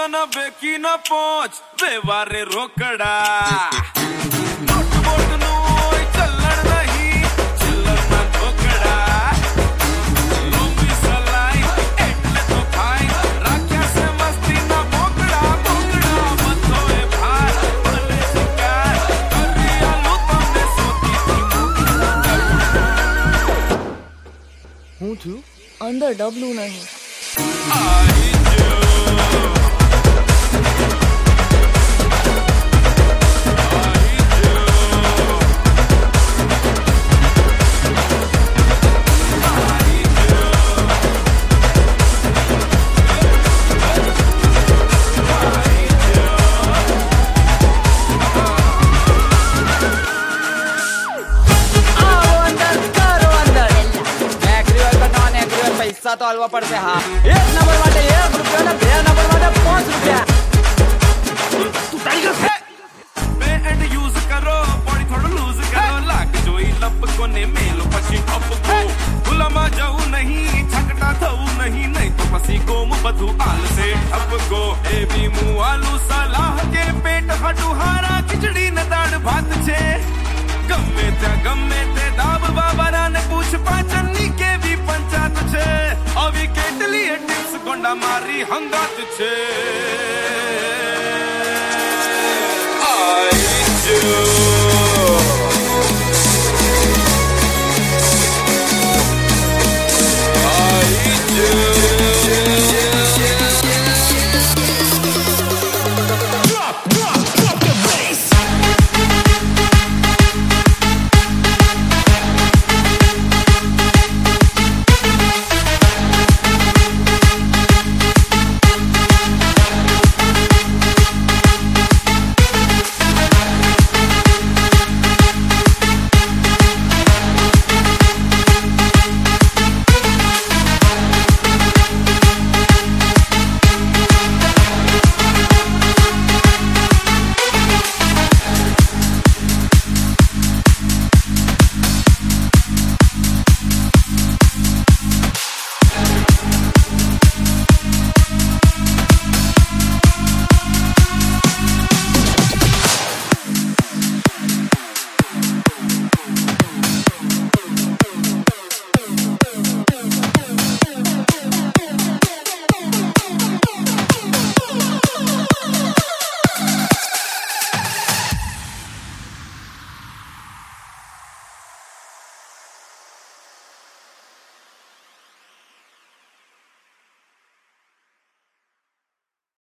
ना बेकी ना पहुंच व्यवहारे रोकड़ा नोट बोट नो चलन नहीं चिल्लर ना ठोकड़ा लोमी सलाई एटले तो खाई राख्या से मस्ती ना बोकड़ा बोकड़ा बतोए भार भले शिकार करिया लो तमने सोती थी હું થયું અંદર ડબલું નહીં आई जो तो हलवा पड़ते हाँ 1 नंबर वाले 1 रुपया ना 2 नंबर वाले 5 रुपया तू टाइगर है पे एंड यूज करो बॉडी थोड़ा लूज करो लाग जोई लब कोने मेलो पछी अप को गुलामा जाऊ नहीं छकटा थऊ नहीं नहीं तो पसी गोम बधु आल से ठप को ए भी मुंह आलू सलाह के पेट हटुहारा खिचड़ी न दाड़ भात छे गमे ते दाब बाबा ने पूछ पाचनी के भी पंचायत छे अभी केटली टिप्स गोंडा मारी हंगात छे आई जो